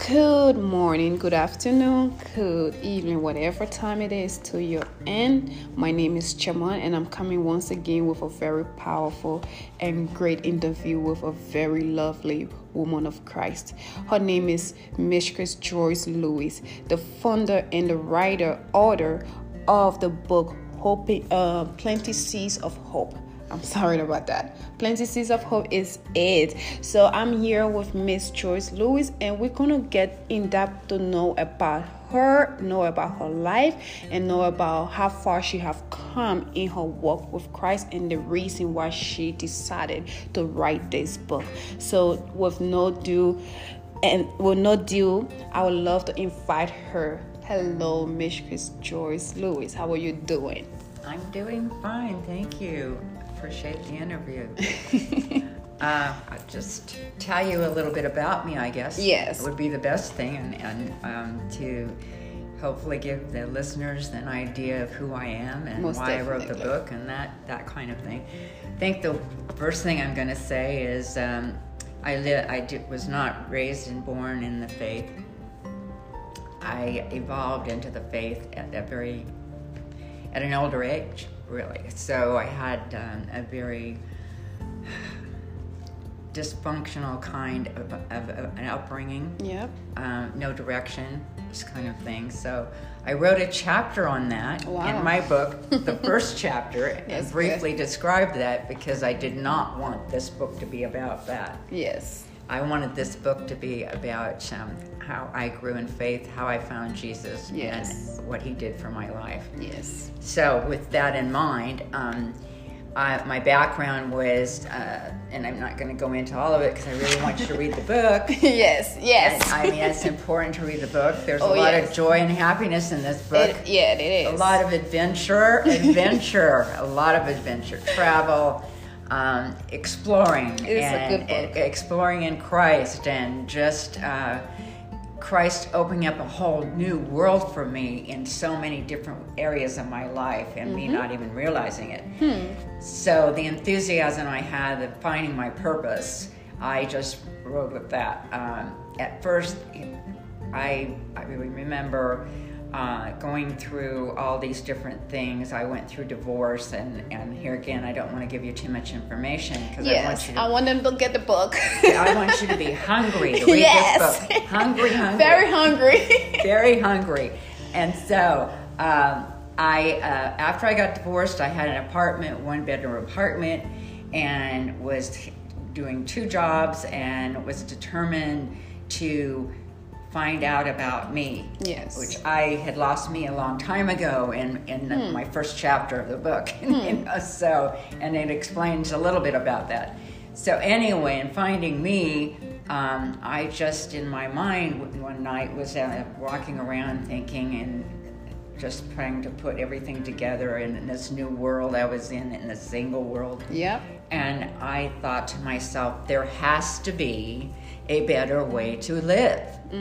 Good morning, good afternoon, good evening, whatever time it is to your end. My name is Chaman, and I'm coming once again with a very powerful and great interview with a very lovely woman of Christ. Her name is Mistress Joyce Lewis, the founder and the writer, author of the book Plenty Seeds of Hope. I'm sorry about that. Plenty Seeds of Hope is it. So I'm here with Miss Joyce Lewis, and we're going to get in depth to know about her, know about her life, and know about how far she have come in her walk with Christ and the reason why she decided to write this book. So with no ado, I would love to invite her. Hello, Miss Joyce Lewis. How are you doing? I'm doing fine, thank you. Appreciate the interview. I'll just tell you a little bit about me, I guess. Yes. It would be the best thing, and to hopefully give the listeners an idea of who I am and Most why definitely. I wrote the book and that kind of thing. I think the first thing I'm going to say is was not raised and born in the faith. I evolved into the faith at an older age, really. So I had a very dysfunctional kind of an upbringing. Yep. No direction, this kind of thing. So I wrote a chapter on that in my book, the first chapter, and briefly described that because I did not want this book to be about that. Yes. I wanted this book to be about how I grew in faith, how I found Jesus, Yes. and what he did for my life. Yes. So with that in mind, my background was, and I'm not going to go into all of it because I really want you to read the book. Yes. And, I mean, it's important to read the book. There's a lot of joy and happiness in this book. It is. A lot of adventure, a lot of adventure, travel, exploring. It is a good book. Exploring in Christ, and just Christ opening up a whole new world for me in so many different areas of my life, and me not even realizing it. So the enthusiasm I had of finding my purpose, I just rode with that. At first, I really remember going through all these different things. I went through divorce, and here again, I don't want to give you too much information because I want them to get the book. I want you to be hungry to read this book. Hungry. Very hungry. Very hungry. And so, after I got divorced, I had an apartment, 1-bedroom apartment, and was doing 2 jobs, and was determined to find out about me, which I had lost me a long time ago in my first chapter of the book. So, and it explains a little bit about that. So anyway, in finding me, I just in my mind one night was walking around thinking and just trying to put everything together in this new world I was in a single world. Yep. And I thought to myself, there has to be a better way to live.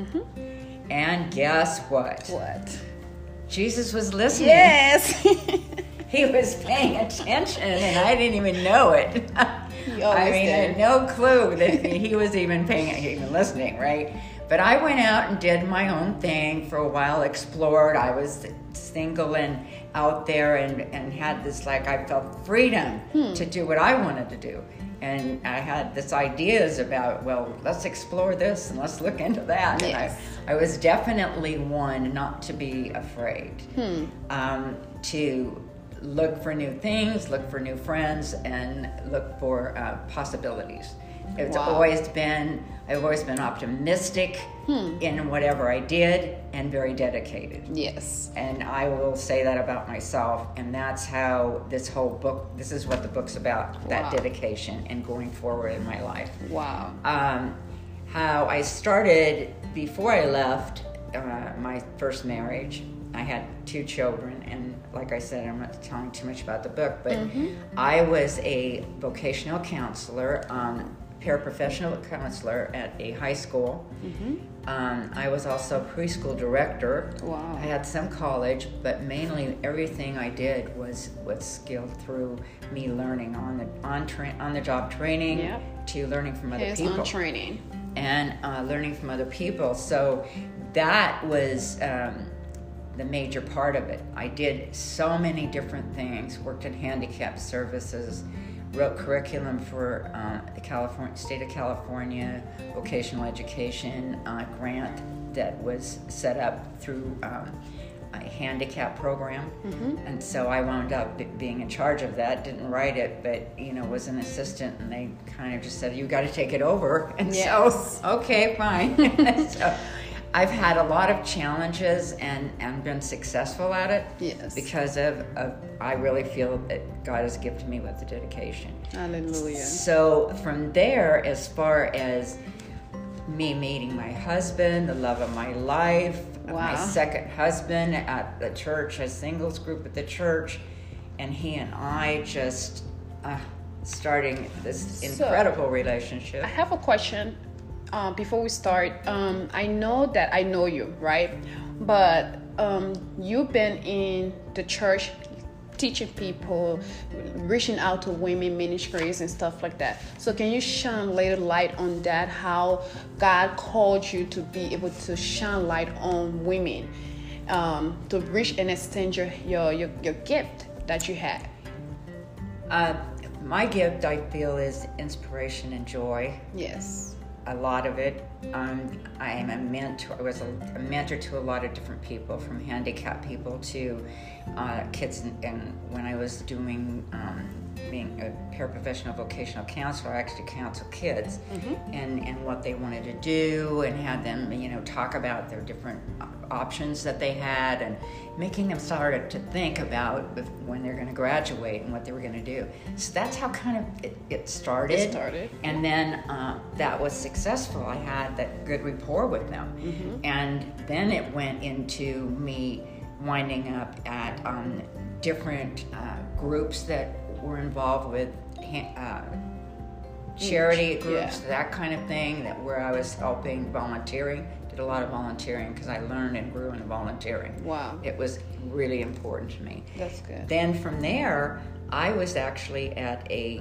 And guess what? What? Jesus was listening. Yes. He was paying attention, and I didn't even know it. I had no clue that he was even listening, right? But I went out and did my own thing for a while, explored. I was single and out there and had this, I felt freedom to do what I wanted to do. And I had this ideas about, well, let's explore this and let's look into that. Yes. And I was definitely one not to be afraid, to look for new things, look for new friends, and look for possibilities. I've always been optimistic in whatever I did, and very dedicated. Yes. And I will say that about myself, and that's how this whole book, this is what the book's about, that dedication and going forward in my life. Wow. How I started, before I left my first marriage, I had 2 children, and like I said, I'm not telling too much about the book, but I was a vocational counselor, paraprofessional counselor at a high school. I was also preschool director. Wow. I had some college, but mainly everything I did was skilled through me learning on the job training to learning from other people. Hands-on training. and learning from other people. So that was the major part of it. I did so many different things, worked in handicap services, wrote curriculum for the state of California vocational education grant that was set up through a handicap program. And so I wound up being in charge of that. Didn't write it, but was an assistant, and they kind of just said, you got to take it over. And so okay, fine. So I've had a lot of challenges and been successful at it. Yes. Because of I really feel that God has gifted me with the dedication. Hallelujah. So from there, as far as me meeting my husband, the love of my life, my second husband at the church, a singles group at the church, and he and I just starting this incredible relationship. I have a question before we start. I know that I know you, right? But you've been in the church teaching people, reaching out to women ministries and stuff like that. So can you shine a little light on that, how God called you to be able to shine light on women, to reach and extend your gift that you had? My gift, I feel, is inspiration and joy. Yes. A lot of it. I am a mentor. I was a mentor to a lot of different people, from handicapped people to kids. And when I was doing being a paraprofessional vocational counselor, I actually counsel kids and what they wanted to do, and had them talk about their different options that they had, and making them start to think about when they're going to graduate and what they were going to do. So that's how kind of it started. And then that was successful. I had that good rapport with them. And then it went into me winding up at different groups that were involved with charity groups, that kind of thing, where I was helping, volunteering. Did a lot of volunteering because I learned and grew in volunteering. Wow. It was really important to me. That's good. Then from there, I was actually at a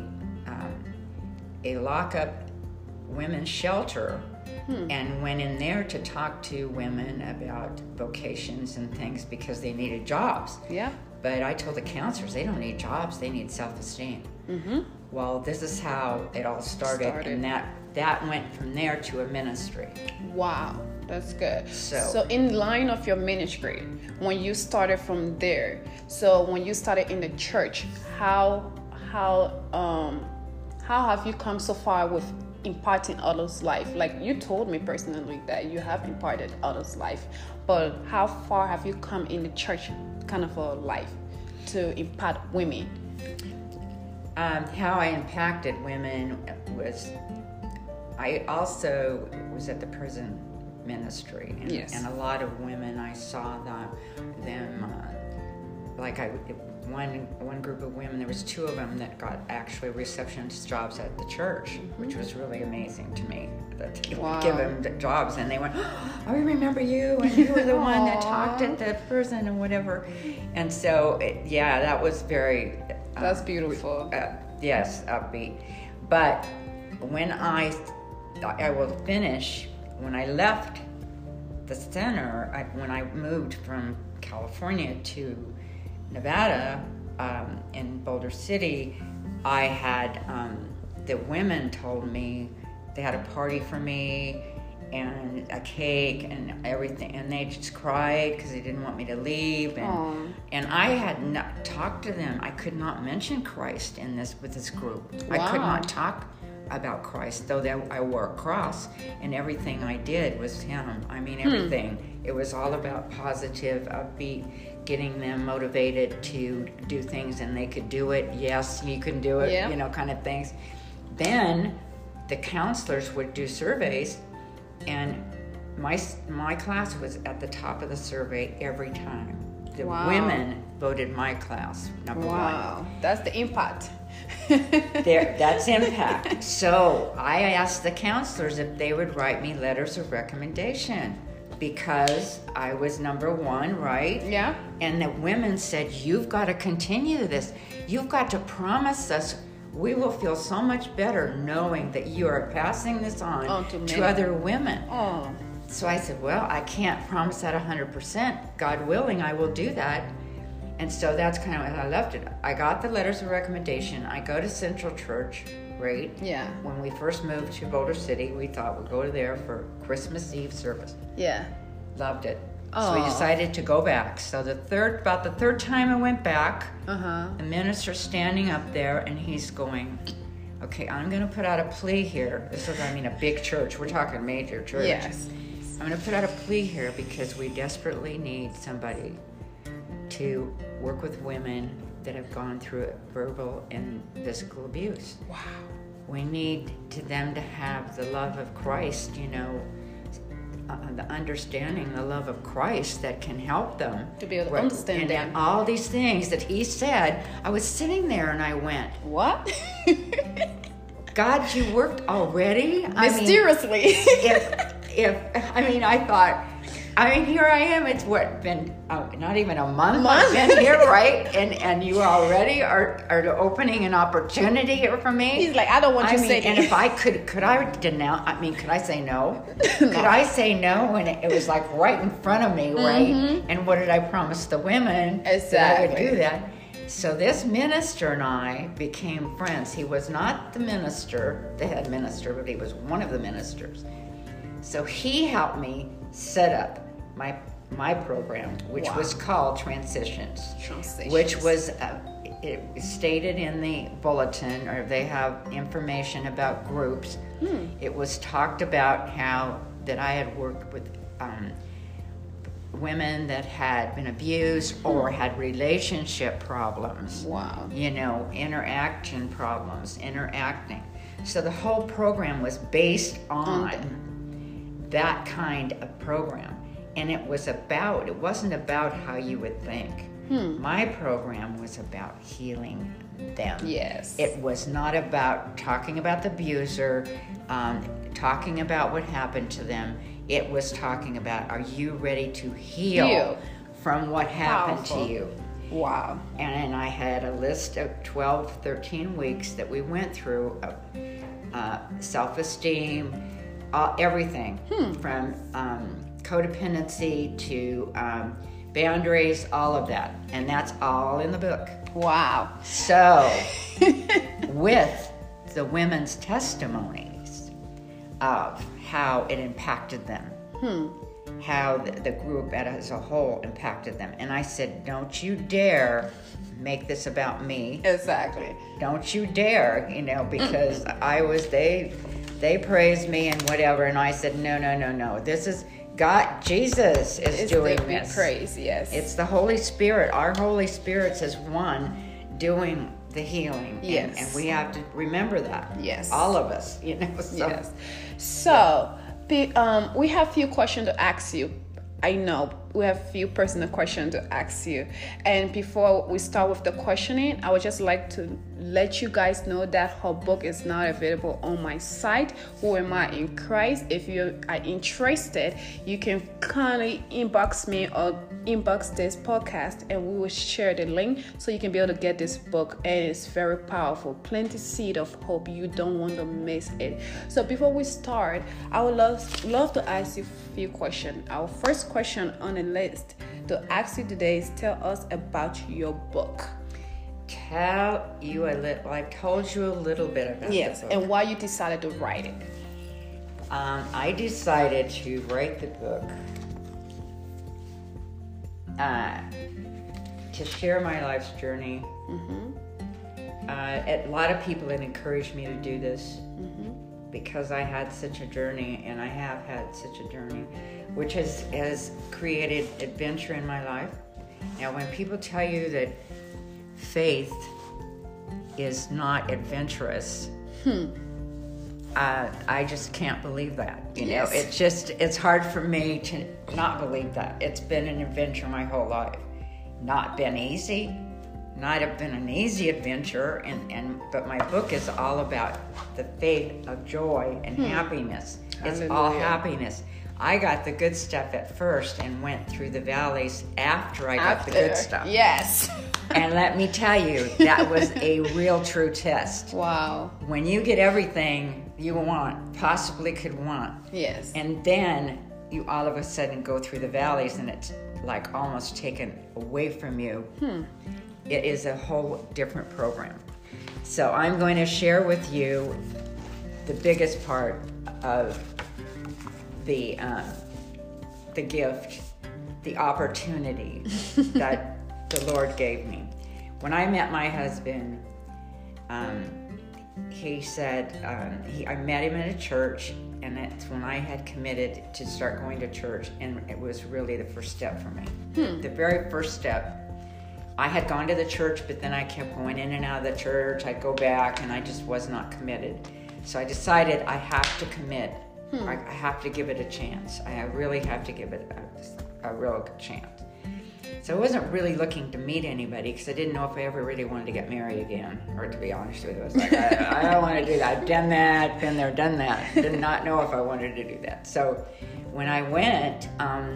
lockup women's shelter, and went in there to talk to women about vocations and things because they needed jobs. Yeah. But I told the counselors, they don't need jobs, they need self-esteem. Well, this is how it all started. And that went from there to a ministry. Wow, that's good. So in line of your ministry, when you started from there, so when you started in the church, how have you come so far with imparting others' life? Like, you told me personally that you have imparted others' life, but how far have you come in the church kind of a life to impart women? How I impacted women was, I also was at the prison ministry, and a lot of women, I saw them like one group of women, there was 2 of them that got actually receptionist jobs at the church, which was really amazing to me. That they would give them the jobs, and they went, oh, I remember you, and you were the one that talked at the prison and whatever. And so, that was very... That's beautiful. Yes, upbeat. But when I will finish, when I left the center, when I moved from California to Nevada, in Boulder City, I had, the women told me they had a party for me and a cake and everything, and they just cried because they didn't want me to leave. And I had not talked to them. I could not mention Christ with this group. Wow. I could not talk about Christ, though I wore a cross, and everything I did was Him. I mean, everything. It was all about positive, upbeat, getting them motivated to do things, and they could do it. Yes, you can do it, kind of things. Then the counselors would do surveys, and my class was at the top of the survey every time. The women voted my class number one. Wow, that's the impact. That's impact. So I asked the counselors if they would write me letters of recommendation, because I was number one, right? Yeah. And the women said, you've got to continue this. You've got to promise us we will feel so much better knowing that you are passing this on to other women. Oh. So I said, well, I can't promise that 100%. God willing, I will do that. And so that's kind of how I left it. I got the letters of recommendation. I go to Central Church, right? Yeah. When we first moved to Boulder City, we thought we'd go there for Christmas Eve service. Yeah. Loved it. So we decided to go back. So about the third time I went back, the minister's standing up there and he's going, okay, I'm going to put out a plea here. This is, a big church. We're talking major church. Yes. I'm going to put out a plea here because we desperately need somebody to work with women that have gone through verbal and physical abuse. Wow. We need them to have the love of Christ, the understanding, the love of Christ that can help them to be able to understand them. And all these things that he said, I was sitting there and I went, what? God, you worked already? Mysteriously. I thought, here I am. It's been not even a month I've been here, right? And you already are opening an opportunity here for me. He's like, I don't want you to say and if I could I denounce? Could I say no? Could I say no when it was like right in front of me, right? Mm-hmm. And what did I promise the women? Exactly. That I would do that. So this minister and I became friends. He was not the minister, the head minister, but he was one of the ministers. So he helped me set up my program, which was called Transitions, which was it stated in the bulletin, or they have information about groups. It was talked about how that I had worked with women that had been abused or had relationship problems. Wow. Interaction problems, interacting. So the whole program was based on that kind of program. And it wasn't about how you would think. My program was about healing them. Yes. It was not about talking about the abuser, talking about what happened to them. It was talking about, are you ready to heal from what happened to you? Wow. And I had a list of 12, 13 weeks that we went through of self-esteem, everything from codependency to boundaries, all of that. And that's all in the book. Wow. So, with the women's testimonies of how it impacted them, how the group as a whole impacted them. And I said, don't you dare make this about me. Exactly. Don't you dare, because they praised me and whatever. And I said, no. This is God, Jesus is doing this. Praise, yes. It's the Holy Spirit. Our Holy Spirit is one doing the healing. Yes. And we have to remember that. Yes. All of us, So. Yes. So, we have a few questions to ask you. I know we have a few personal questions to ask you. And before we start with the questioning, I would just like to let you guys know that her book is now available on my site, Who Am I in Christ. If you are interested, you can kindly inbox me or inbox this podcast and we will share the link so you can be able to get this book. And it's very powerful. Plenty seed of hope. You don't want to miss it. So before we start, I would love to ask you a few questions. Our first question on the list to ask you today is tell us about your book. I've told you a little bit about the book. And why you decided to write it. I decided to write the book to share my life's journey. A lot of people have encouraged me to do this because I had such a journey, and I have had such a journey, which has created adventure in my life. Now, when people tell you that faith is not adventurous, I just can't believe that. It's hard for me to not believe that. It's been an adventure my whole life. Not been easy, not have been an easy adventure, but my book is all about the faith of joy and happiness. It's all happiness. I got the good stuff at first and went through the valleys after I got the good stuff. Yes. And let me tell you, that was a real true test. Wow. When you get everything you want, possibly could want, Yes. and then you all of a sudden go through the valleys and it's like almost taken away from you, it is a whole different program. So I'm going to share with you the biggest part of the gift, the opportunity that the Lord gave me. When I met my husband, he said, I met him in a church, and that's when I had committed to start going to church, and it was really the first step for me. The very first step. I had gone to the church, but then I kept going in and out of the church. I'd go back, and I just was not committed. So I decided I have to commit. I have to give it a chance. I really have to give it a real good chance. So I wasn't really looking to meet anybody because I didn't know if I ever really wanted to get married again. Or to be honest with you, I was like, I don't want to do that. I've done that, been there, done that. Did not know if I wanted to do that. So when I went,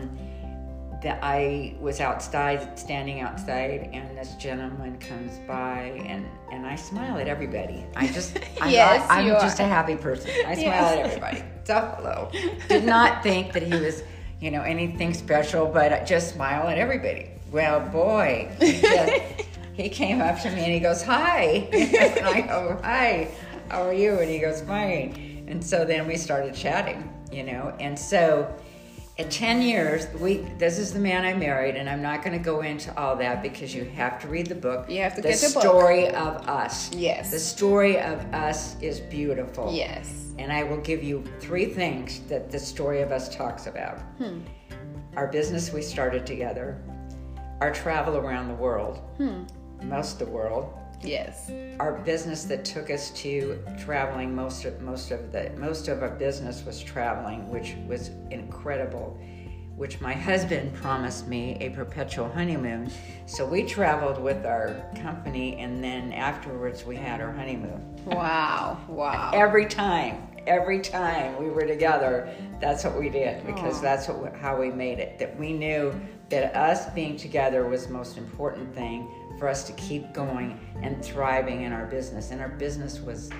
I was outside, standing outside, and this gentleman comes by, and I smile at everybody. I'm just a happy person. I smile at everybody. So hello. Did not think that he was, anything special, but I just smile at everybody. Well, boy, he came up to me and he goes, "Hi," and I go, "Hi, how are you?" And he goes, "Fine." And so then we started chatting, and so. At 10 years, this is the man I married, and I'm not going to go into all that because you have to read the book. You have to get the book. The story of us. Yes. The story of us is beautiful. Yes. And I will give you 3 things that the story of us talks about. Our business we started together, our travel around the world, most of the world. Yes. Our business that took us to traveling, most of our business was traveling, which was incredible, which my husband promised me a perpetual honeymoon. So we traveled with our company, and then afterwards we had our honeymoon. Wow. Every time we were together, that's what we did, because that's how we made it. That we knew that us being together was the most important thing for us to keep going and thriving in our business. And our business was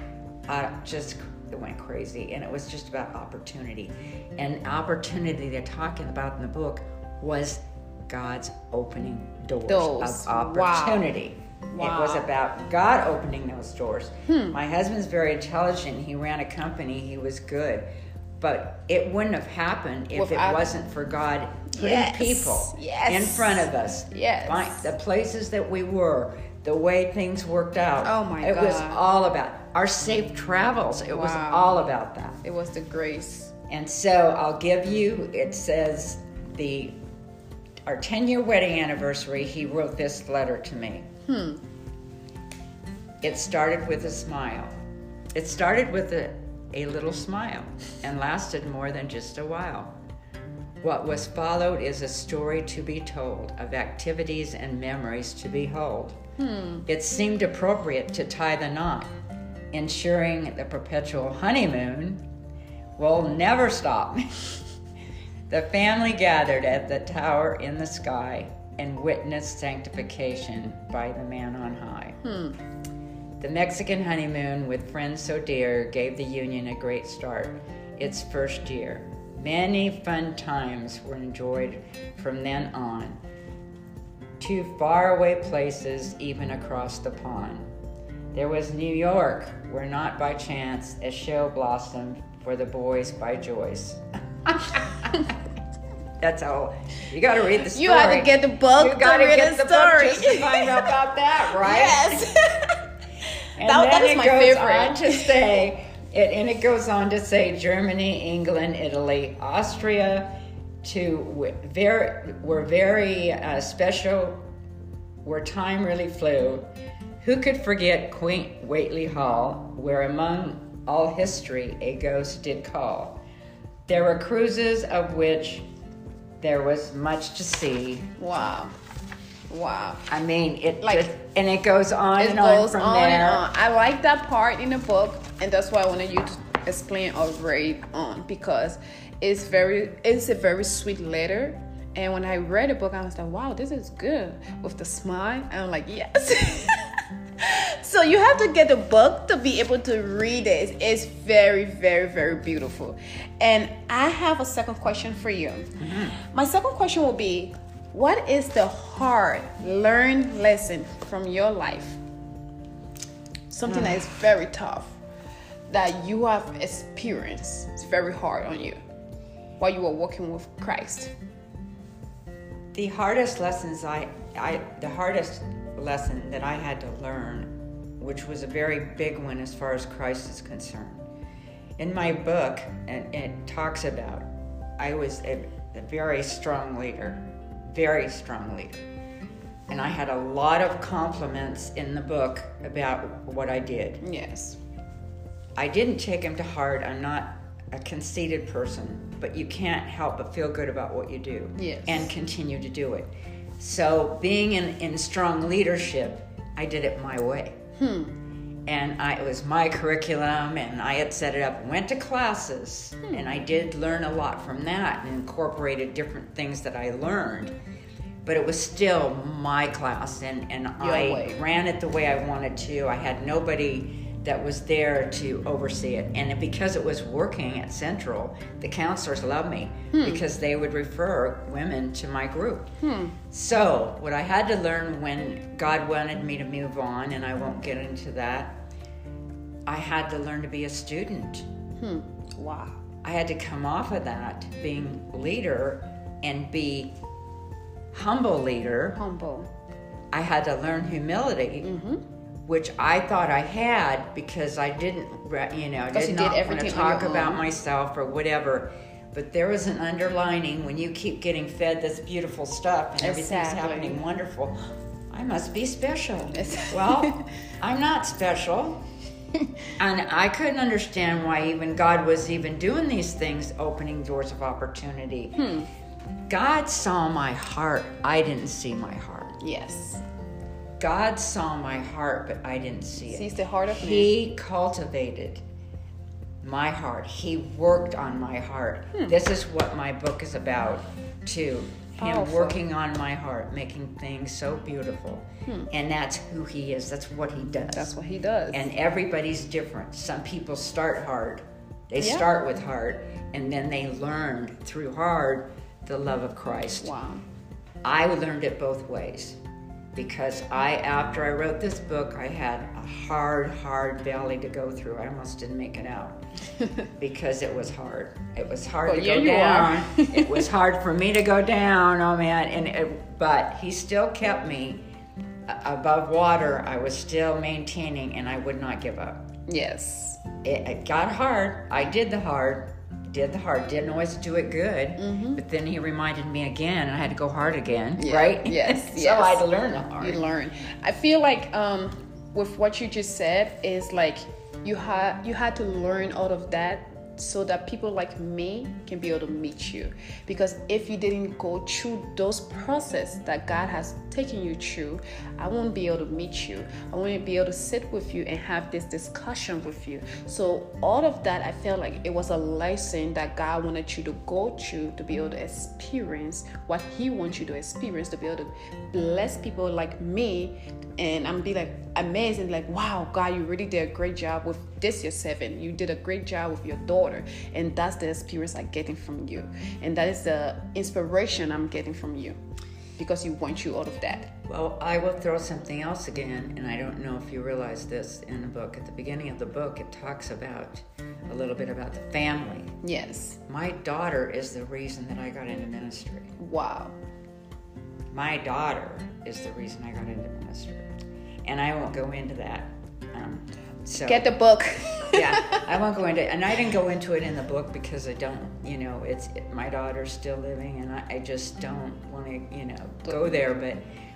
it went crazy, and it was just about opportunity. And opportunity they're talking about in the book was God's opening doors of opportunity. Wow. It was about God opening those doors. My husband's very intelligent. He ran a company. He was good. But it wouldn't have happened if it wasn't for God putting people in front of us. Yes. The places that we were, the way things worked out. Oh my God. It was all about our safe travels. It was all about that. It was the grace. And so I'll give you, it says our 10-year wedding anniversary, he wrote this letter to me. It started with a smile. It started with a little smile and lasted more than just a while. What was followed is a story to be told, of activities and memories to behold. It seemed appropriate to tie the knot, ensuring the perpetual honeymoon will never stop. The family gathered at the tower in the sky and witnessed sanctification by the man on high. The Mexican honeymoon with friends so dear gave the union a great start, its first year. Many fun times were enjoyed from then on, to faraway places even across the pond. There was New York, where not by chance a show blossomed for the boys by Joyce. That's all. You got to read the story. You had to get the book. You got to get the story book just to find out about that, right? Yes. And that then is my it goes favorite. on to say, it goes on to say Germany, England, Italy, Austria, were very special, where time really flew. Who could forget quaint Whately Hall, where among all history a ghost did call? There were cruises of which there was much to see. Wow. I mean, it goes on it and on goes from on there. And on. I like that part in the book, and that's why I wanted you to explain or read on, because it's a very sweet letter, And when I read the book, I was like, wow, this is good. With the smile, and I'm like, yes. So you have to get the book to be able to read it. It's very, very, very beautiful. And I have a second question for you. Mm-hmm. My second question will be, what is the hard learned lesson from your life? Something that is very tough, that you have experienced. It's very hard on you while you were walking with Christ. The hardest lessons the hardest lesson that I had to learn, which was a very big one as far as Christ is concerned. In my book, it talks about, I was a very strong leader. And I had a lot of compliments in the book about what I did. Yes. I didn't take them to heart. I'm not a conceited person, but you can't help but feel good about what you do. Yes. And continue to do it. So being in strong leadership, I did it my way. And it was my curriculum, and I had set it up, went to classes, and I did learn a lot from that and incorporated different things that I learned. But it was still my class, and I ran it the way I wanted to. I had nobody that was there to oversee it. And because it was working at Central, the counselors loved me because they would refer women to my group. So what I had to learn when God wanted me to move on, and I won't get into that, I had to learn to be a student. Wow. I had to come off of that, being leader, and be humble leader. Humble. I had to learn humility, which I thought I had because I didn't, did not want to talk about myself or whatever. But there was an underlining when you keep getting fed this beautiful stuff and everything's happening wonderful. I must be special. Well, I'm not special. And I couldn't understand why even God was even doing these things, opening doors of opportunity. God saw my heart. I didn't see my heart. Yes. God saw my heart, but I didn't see it. Sees the heart of man. He cultivated my heart. He worked on my heart. This is what my book is about, too. Him working on my heart, making things so beautiful. And that's who he is. That's what he does. That's what he does. And everybody's different. Some people start hard. They start with hard, and then they learn through hard the love of Christ. Wow. I learned it both ways. Because after I wrote this book, I had a hard valley to go through. I almost didn't make it out because it was hard. It was hard to go down. It was hard for me to go down. Oh man! But he still kept me above water. I was still maintaining, and I would not give up. Yes. It got hard. I did the hard. Didn't always do it good, but then he reminded me again, and I had to go hard again, right? Yes. So I had to learn the hard. You learn. I feel like with what you just said is like you had to learn out of that so that people like me can be able to meet you. Because if you didn't go through those processes that God has taken you through, I won't be able to meet you. I won't be able to sit with you and have this discussion with you. So all of that, I felt like it was a lesson that God wanted you to go through to be able to experience what he wants you to experience, to be able to bless people like me. And I'm be like amazed and like, wow, God, you really did a great job with this, your 7. You did a great job with your daughter. And that's the experience I'm getting from you. And that is the inspiration I'm getting from you. Because you want you out of that. Well, I will throw something else again, and I don't know if you realize this in the book. At the beginning of the book, it talks about a little bit about the family. Yes. My daughter is the reason that I got into ministry. Wow. My daughter is the reason I got into ministry. And I won't go into that. So get the book. Yeah, I won't go into it. And I didn't go into it in the book because I don't, my daughter's still living, and I just don't want to, go there. But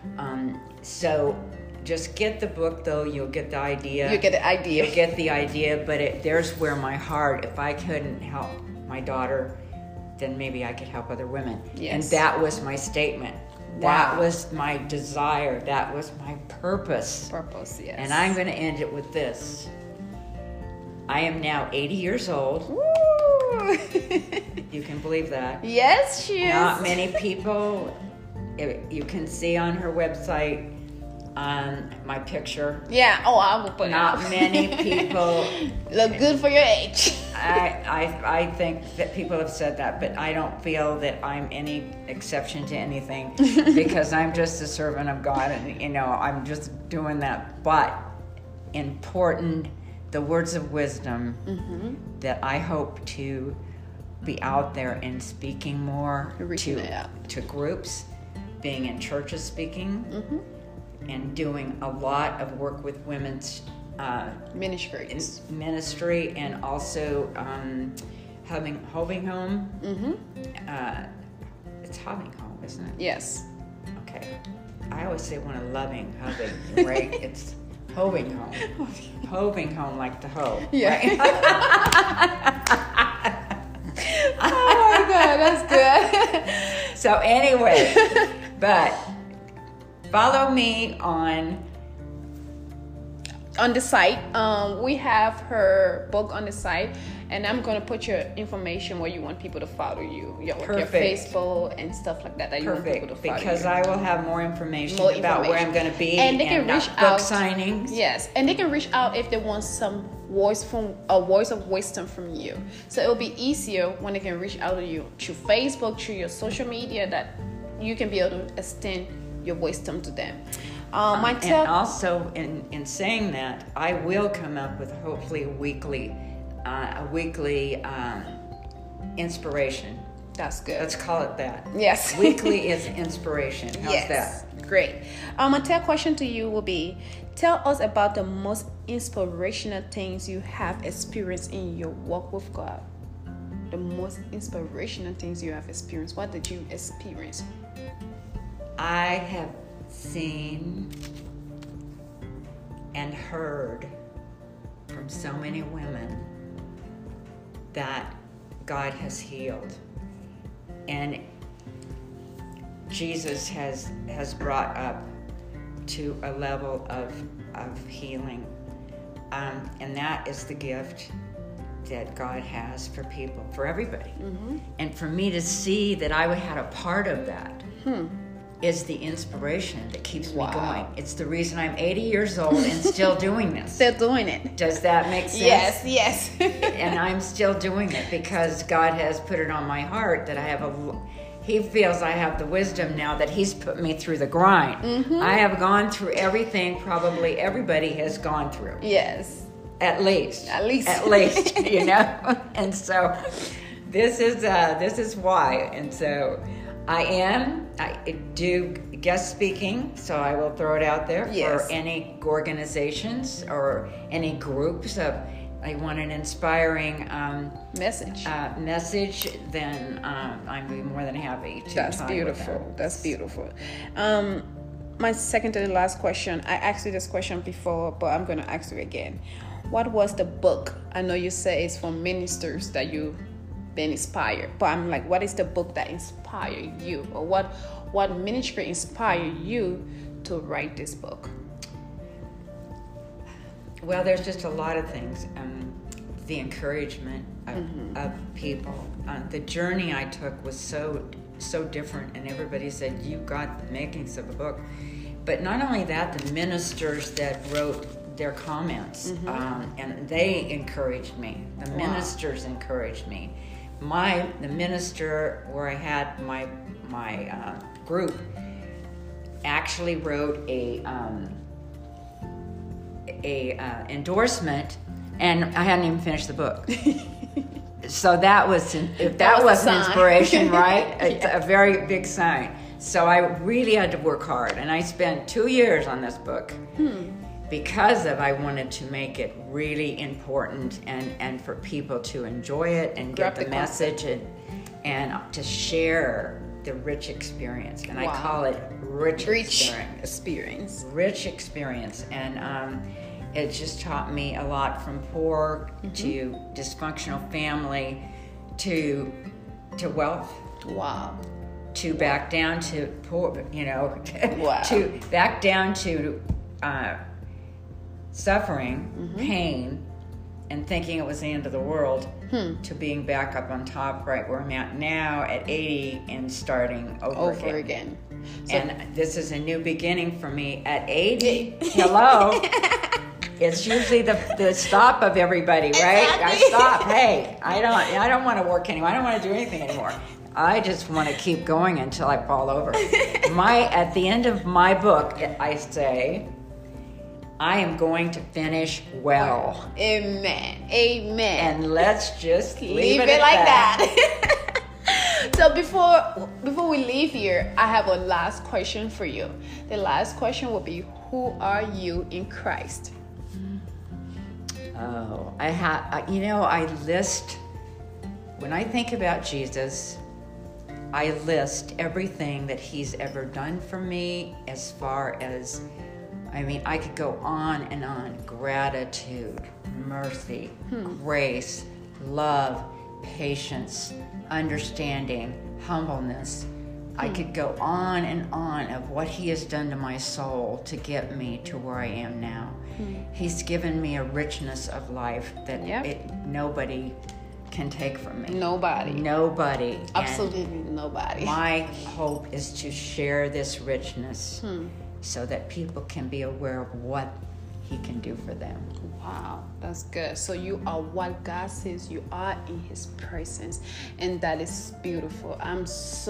so just get the book, though. You'll get the idea. You get the idea. You'll get the idea, but there's where my heart, if I couldn't help my daughter, then maybe I could help other women. Yes. And that was my statement. That was my desire. That was my purpose. Yes. And I'm going to end it with this. I am now 80 years old. Woo! Woo! You can believe that. Yes, she is. Not many people. You can see on her website my picture. Yeah. Oh, I will put Not it. many people. Look good for your age. I think that people have said that, but I don't feel that I'm any exception to anything because I'm just a servant of God, and I'm just doing that. But important, the words of wisdom that I hope to be out there and speaking more Reaching it out. to groups, being in churches speaking, and doing a lot of work with women's ministry, and also Hoving Home. It's Hoving Home, isn't it? Yes. Okay. I always say one of loving, Hoving, right? It's Hoving Home. Hoving Home like the hoe. Yeah. Right? Oh my God, that's good. So anyway, but follow me on the site. We have her book on the site, and I'm going to put your information where you want people to follow you, your Facebook and stuff like that you want people to follow because you. I will have more information about where I'm going to be, and they can reach book out signings. Yes, and they can reach out if they want some voice of wisdom from you. So it'll be easier when they can reach out to you through Facebook, through your social media, that you can be able to extend your wisdom to them. And also, in saying that, I will come up with hopefully a weekly inspiration. That's good. Let's call it that. Yes. Weekly is inspiration. How's that? Great. My third question to you will be, tell us about the most inspirational things you have experienced in your walk with God. The most inspirational things you have experienced. What did you experience? I have seen and heard from so many women that God has healed, and Jesus has brought up to a level of healing, and that is the gift that God has for people, for everybody. And for me to see that I had a part of that is the inspiration that keeps me going. It's the reason I'm 80 years old and still doing this. Still doing it. Does that make sense? Yes. And I'm still doing it because God has put it on my heart that He feels I have the wisdom now that He's put me through the grind. I have gone through everything probably everybody has gone through. Yes. At least, And so this is why. And so I do guest speaking, so I will throw it out there for any organizations or any groups I want an inspiring message, then I'd be more than happy to. That's beautiful. That's beautiful. My second to the last question, I asked you this question before, but I'm going to ask you again. What was the book? I know you say it's from ministers that you've been inspired, but I'm like, what is the book that inspired you, or what ministry inspired you to write this book? Well, there's just a lot of things. The encouragement of people. The journey I took was so different, and everybody said, you got the makings of a book. But not only that, the ministers that wrote their comments, and they encouraged me. The ministers encouraged me. The minister where I had my group actually wrote a endorsement, and I hadn't even finished the book. So that was an inspiration, right? It's a very big sign. So I really had to work hard, and I spent 2 years on this book because I wanted to make it really important and for people to enjoy it and get the message and to share the rich experience. And I call it rich experience. Rich experience. And it just taught me a lot, from poor to dysfunctional family to wealth. Wow. To back down to poor, to back down to suffering, pain, and thinking it was the end of the world to being back up on top right where I'm at now at 80 and starting over again. So, and this is a new beginning for me at 80. Hello. It's usually the stop of everybody, right? Exactly. I stop. Hey, I don't want to work anymore. I don't want to do anything anymore. I just want to keep going until I fall over. At the end of my book, I say, I am going to finish well. Amen. Amen. And let's just leave it like that. So before we leave here, I have a last question for you. The last question will be, who are you in Christ? Oh, when I think about Jesus, I list everything that he's ever done for me as far as, I could go on and on. Gratitude, mercy, grace, love, patience, understanding, humbleness. I could go on and on of what he has done to my soul to get me to where I am now. He's given me a richness of life that nobody can take from me. Nobody. Absolutely nobody. My hope is to share this richness so that people can be aware of what he can do for them. Wow, that's good. So you are what God says you are in his presence, and that is beautiful. I'm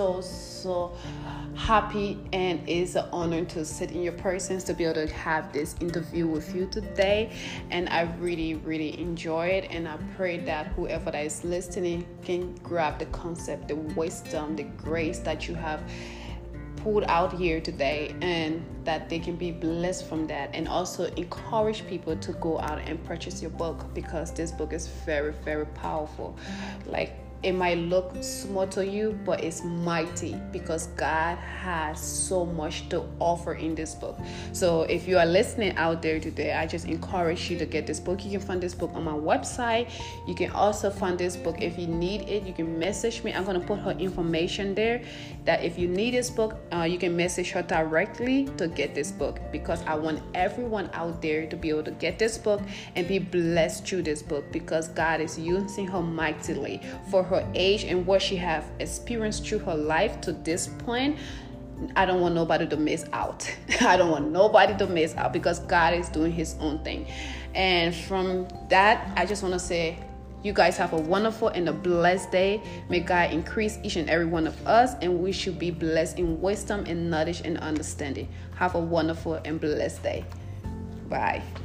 so happy, and it's an honor to sit in your presence, to be able to have this interview with you today. And I really enjoy it, and I pray that whoever that is listening can grab the concept, the wisdom, the grace that you have pulled out here today, and that they can be blessed from that, and also encourage people to go out and purchase your book, because this book is very powerful. Like, it might look small to you, but it's mighty, because God has so much to offer in this book. So if you are listening out there today, I just encourage you to get this book. You can find this book on my website. You can also find this book if you need it. You can message me. I'm going to put her information there, that if you need this book, you can message her directly to get this book, because I want everyone out there to be able to get this book and be blessed through this book, because God is using her mightily for her age and what she have experienced through her life to this point. I don't want nobody to miss out. I don't want nobody to miss out, because God is doing his own thing. And from that, I just want to say, you guys have a wonderful and a blessed day. May God increase each and every one of us, and we should be blessed in wisdom and knowledge and understanding. Have a wonderful and blessed day. Bye.